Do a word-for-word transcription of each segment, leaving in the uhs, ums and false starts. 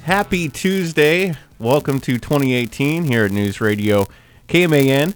Happy Tuesday. Welcome to twenty eighteen here at News Radio K M A N.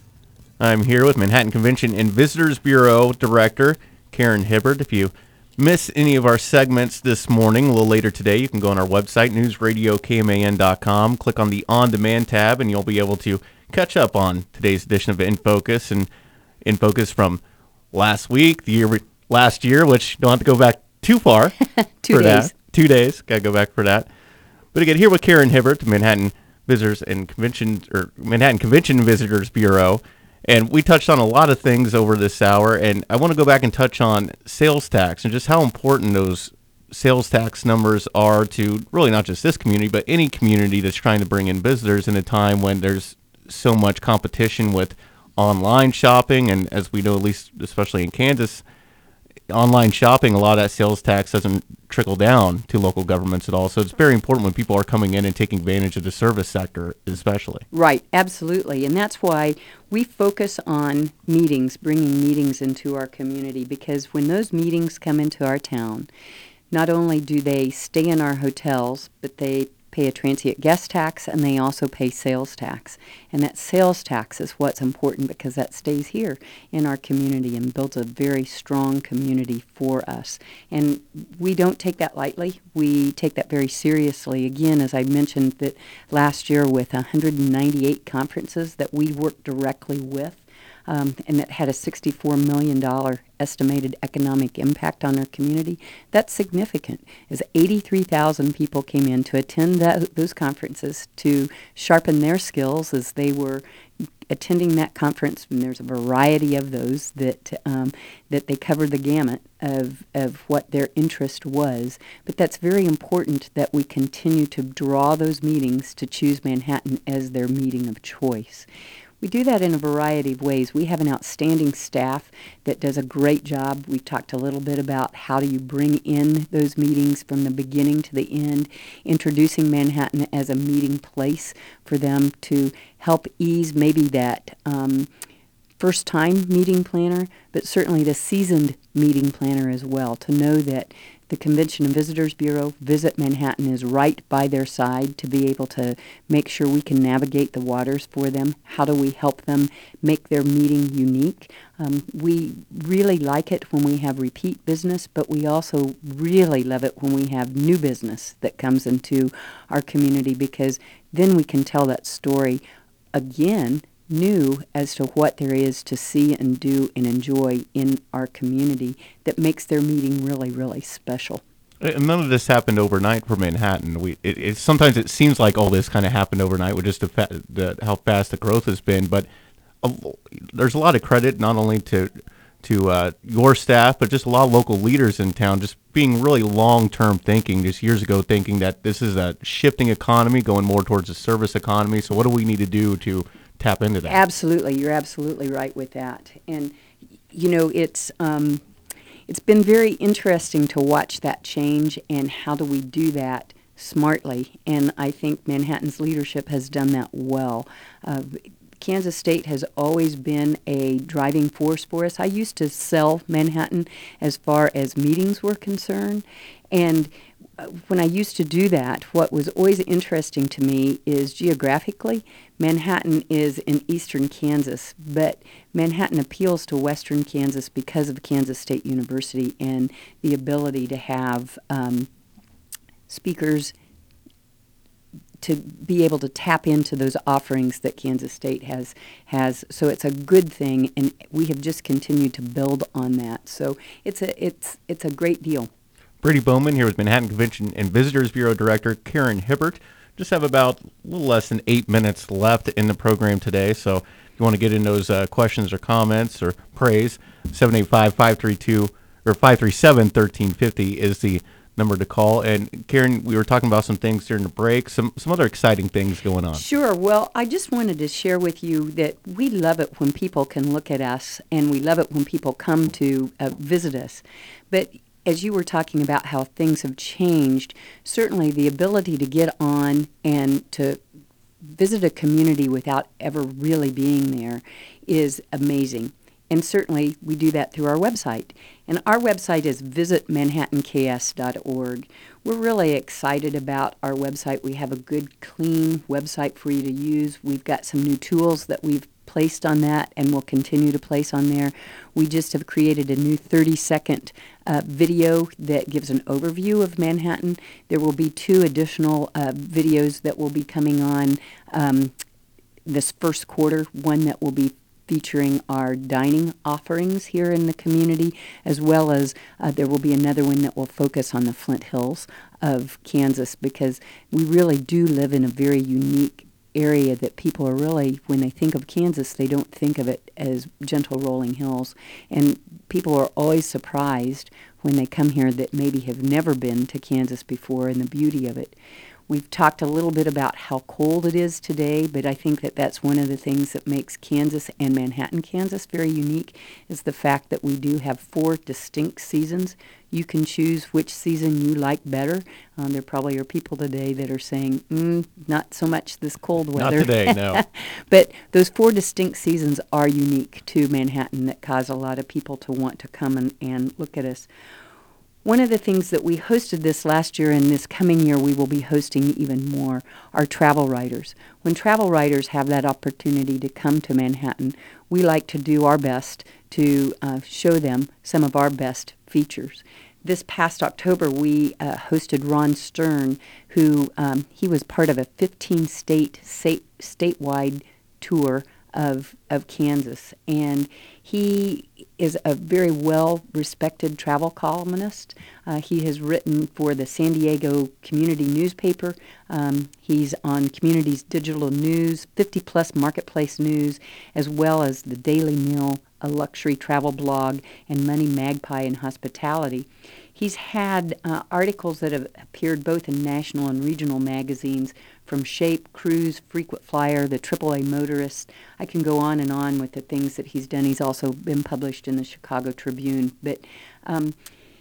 I'm here with Manhattan Convention and Visitors Bureau Director Karen Hibbert. If you miss any of our segments this morning, a little later today, you can go on our website, news radio k m a n dot com, click on the On Demand tab, and you'll be able to catch up on today's edition of In Focus. And In Focus from last week, the year last year, which don't have to go back too far. Two for days. That. Two days. Got to go back for that. But again, here with Karen Hibbert, the Manhattan Visitors and Convention or Manhattan Convention and Visitors Bureau, and we touched on a lot of things over this hour. And I want to go back and touch on sales tax and just how important those sales tax numbers are to really not just this community, but any community that's trying to bring in visitors in a time when there's so much competition with online shopping. And as we know, at least especially in Kansas, online shopping, a lot of that sales tax doesn't trickle down to local governments at all. So it's very important when people are coming in and taking advantage of the service sector, especially. Right, absolutely. And that's why we focus on meetings, bringing meetings into our community, because when those meetings come into our town, not only do they stay in our hotels, but they pay a transient guest tax, and they also pay sales tax. And that sales tax is what's important because that stays here in our community and builds a very strong community for us. And we don't take that lightly. We take that very seriously. Again, as I mentioned, that last year with one hundred ninety-eight conferences that we worked directly with, Um, and that had a sixty-four million dollars estimated economic impact on our community, that's significant, as eighty-three thousand people came in to attend that, those conferences to sharpen their skills as they were attending that conference. And there's a variety of those that um, that they covered the gamut of, of what their interest was. But that's very important that we continue to draw those meetings to choose Manhattan as their meeting of choice. We do that in a variety of ways. We have an outstanding staff that does a great job. We've talked a little bit about how do you bring in those meetings from the beginning to the end, introducing Manhattan as a meeting place for them to help ease maybe that um, first-time meeting planner, but certainly the seasoned meeting planner as well, to know that the Convention and Visitors Bureau, Visit Manhattan, is right by their side to be able to make sure we can navigate the waters for them. How do we help them make their meeting unique? Um, we really like it when we have repeat business, but we also really love it when we have new business that comes into our community, because then we can tell that story again, new as to what there is to see and do and enjoy in our community that makes their meeting really, really special. And none of this happened overnight for Manhattan. We it, it sometimes it seems like all this kind of happened overnight with just the, fa- the how fast the growth has been. But uh, there's a lot of credit not only to to uh, your staff, but just a lot of local leaders in town just being really long-term thinking, just years ago thinking that this is a shifting economy going more towards a service economy. So what do we need to do to tap into that? Absolutely. You're absolutely right with that. And, you know, it's um, it's been very interesting to watch that change, and how do we do that smartly. And I think Manhattan's leadership has done that well. Uh, Kansas State has always been a driving force for us. I used to sell Manhattan as far as meetings were concerned, and when I used to do that, what was always interesting to me is geographically, Manhattan is in eastern Kansas, but Manhattan appeals to western Kansas because of Kansas State University and the ability to have um, speakers to be able to tap into those offerings that Kansas State has. has. So it's a good thing, and we have just continued to build on that. So it's a it's it's a great deal. Brady Bowman here with Manhattan Convention and Visitors Bureau Director Karen Hibbert. Just have about a little less than eight minutes left in the program today. So if you want to get in those uh, questions or comments or praise, seven eight five, five three two or five three seven, one three five zero is the number to call. And Karen, we were talking about some things during the break, some some other exciting things going on. Sure. Well, I just wanted to share with you that we love it when people can look at us, and we love it when people come to uh, visit us. But as you were talking about how things have changed, certainly the ability to get on and to visit a community without ever really being there is amazing. And certainly we do that through our website. And our website is visit manhattan k s dot org. We're really excited about our website. We have a good, clean website for you to use. We've got some new tools that we've placed on that and will continue to place on there. We just have created a new thirty-second uh, video that gives an overview of Manhattan. There will be two additional uh, videos that will be coming on um, this first quarter, one that will be featuring our dining offerings here in the community, as well as uh, there will be another one that will focus on the Flint Hills of Kansas, because we really do live in a very unique area that people are really, when they think of Kansas, they don't think of it as gentle rolling hills. And people are always surprised when they come here that maybe have never been to Kansas before and the beauty of it. We've talked a little bit about how cold it is today, but I think that that's one of the things that makes Kansas and Manhattan, Kansas very unique, is the fact that we do have four distinct seasons. You can choose which season you like better. Um, there probably are people today that are saying, mm, not so much this cold weather. Not today, no. But those four distinct seasons are unique to Manhattan that cause a lot of people to want to come and, and look at us. One of the things that we hosted this last year, and this coming year we will be hosting even more, are travel writers. When travel writers have that opportunity to come to Manhattan, we like to do our best to uh, show them some of our best features. This past October, we uh, hosted Ron Stern, who um, he was part of a fifteen-state state, statewide tour of of Kansas, and he is a very well-respected travel columnist. Uh, he has written for the San Diego Community newspaper. Um, he's on Community's digital news, fifty-plus marketplace news, as well as the Daily Meal, a luxury travel blog, and Money Magpie and Hospitality. He's had uh, articles that have appeared both in national and regional magazines, from Shape, Cruise, Frequent Flyer, the triple A Motorist. I can go on and on with the things that he's done. He's also been published in the Chicago Tribune. But um,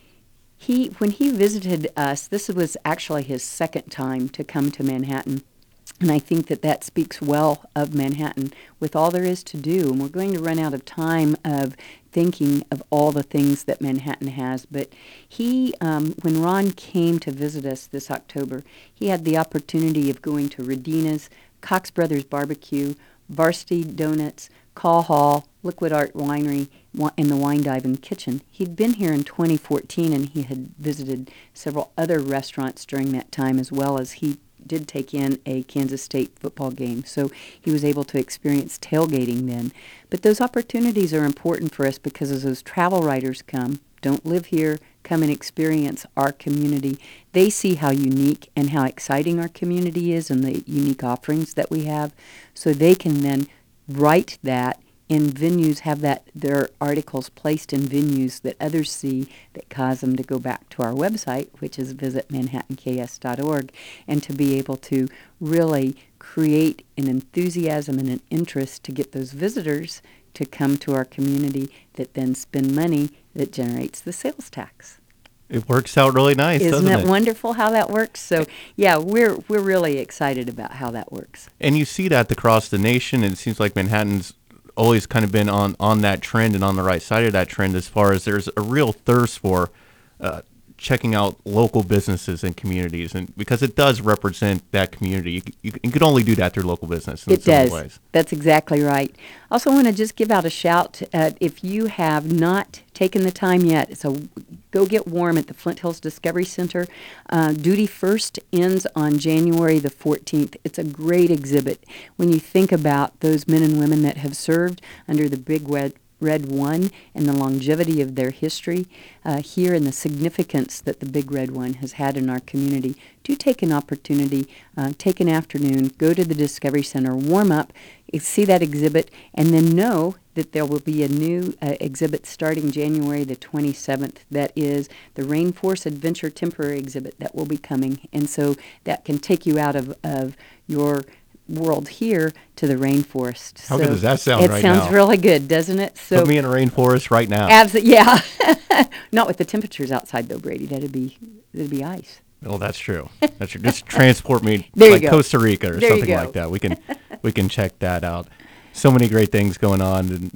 he, when he visited us, this was actually his second time to come to Manhattan. And I think that that speaks well of Manhattan with all there is to do. And we're going to run out of time of thinking of all the things that Manhattan has. But he, um, when Ron came to visit us this October, he had the opportunity of going to Radina's, Cox Brothers Barbecue, Varsity Donuts, Call Hall, Liquid Art Winery, and the Wine Dive and Kitchen. He'd been here in twenty fourteen, and he had visited several other restaurants during that time, as well as he did take in a Kansas State football game, so he was able to experience tailgating then. But those opportunities are important for us because as those travel writers come, don't live here, come and experience our community, they see how unique and how exciting our community is and the unique offerings that we have, so they can then write that in venues, have that their articles placed in venues that others see that cause them to go back to our website, which is visit manhattan k s dot org, and to be able to really create an enthusiasm and an interest to get those visitors to come to our community that then spend money that generates the sales tax. It works out really nice, Isn't doesn't it? Isn't it wonderful how that works? So, yeah, we're we're really excited about how that works. And you see that across the nation, and it seems like Manhattan's always kind of been on, on that trend and on the right side of that trend, as far as there's a real thirst for uh, checking out local businesses and communities, and because it does represent that community. You, you, you could only do that through local business in it so many does. ways. That's exactly right. I also want to just give out a shout. Uh, if you have not taken the time yet, so go get warm at the Flint Hills Discovery Center. Uh, Duty First ends on January the fourteenth. It's a great exhibit when you think about those men and women that have served under the Big Red Red One and the longevity of their history uh, here and the significance that the Big Red One has had in our community. Do take an opportunity, uh, take an afternoon, go to the Discovery Center, warm up, see that exhibit, and then know that there will be a new uh, exhibit starting January the twenty-seventh. That is the Rainforest Adventure temporary exhibit that will be coming. And so that can take you out of, of your world here to the rainforest. How so good does that sound it right sounds now? really good, doesn't it? So Put me in a rainforest right now. abs- yeah. Not with the temperatures outside though, Brady. That'd be that'd be ice. Well, that's true. That's true. Just transport me There you like go. Costa Rica or There you something go. like that. We can we can check that out. So many great things going on, and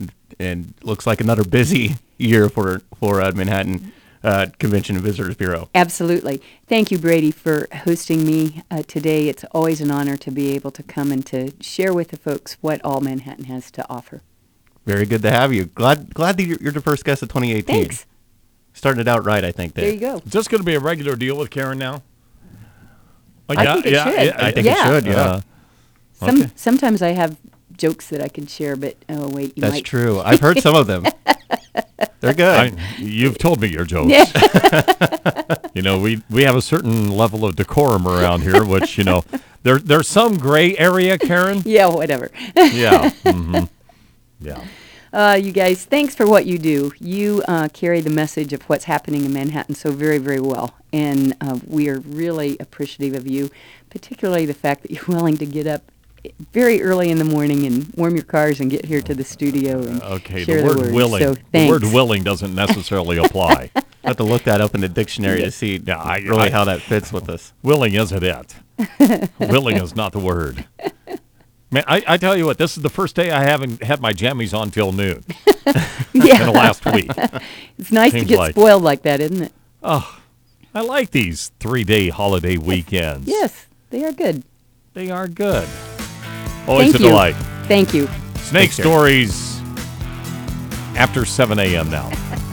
and looks like another busy year for for uh, Manhattan uh, Convention and Visitors Bureau. Absolutely. Thank you, Brady, for hosting me uh, today. It's always an honor to be able to come and to share with the folks what all Manhattan has to offer. Very good to have you. Glad glad that you're, you're the first guest of twenty eighteen. Thanks. Starting it out right, I think. Dave. There you go. Is this going to be a regular deal with Karen now? Oh, I think it should. I think Yeah. it should, yeah. Uh, Some Okay. Sometimes I have jokes that I can share, but oh wait, you That's might. true. I've heard some of them. They're good. I, you've told me your jokes. You know, we, we have a certain level of decorum around here, which, you know, there there's some gray area, Karen. Yeah, whatever. Yeah. hmm Yeah. Uh, you guys, thanks for what you do. You uh, carry the message of what's happening in Manhattan so very, very well. And uh, we are really appreciative of you, particularly the fact that you're willing to get up very early in the morning and warm your cars and get here to the studio and Okay, share the word words. willing. So the thanks. word willing doesn't necessarily apply. I have to look that up in the dictionary Yeah. to see Yeah, I- really I- how that fits with us. Willing isn't it. Willing is not the word. Man, I, I tell you what, this is the first day I haven't had my jammies on till noon Yeah. in the last week. It's nice to Seems get like- spoiled like that, isn't it? Oh, I like these three-day holiday weekends. Yes, they are good. They are good. Always Thank a you. delight. Thank you. Snake Take care. Stories after seven a.m. now.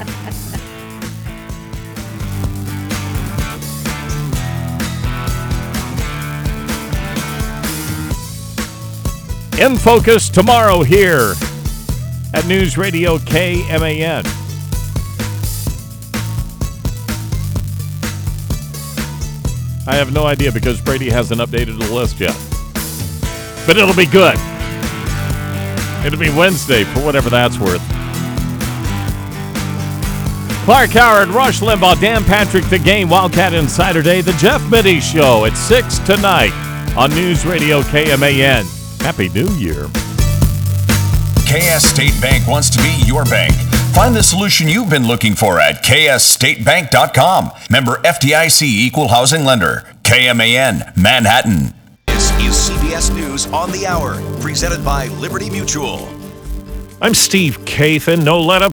In Focus tomorrow here at News Radio K M A N. I have no idea because Brady hasn't updated the list yet. But it'll be good. It'll be Wednesday for whatever that's worth. Clark Howard, Rush Limbaugh, Dan Patrick, The Game, Wildcat Insider Day, The Jeff Mitty Show at six tonight on News Radio K M A N. Happy New Year. K S State Bank wants to be your bank. Find the solution you've been looking for at k s state bank dot com. Member F D I C Equal Housing Lender. K M A N, Manhattan. This is C B S News on the Hour, presented by Liberty Mutual. I'm Steve Kathan. No let up.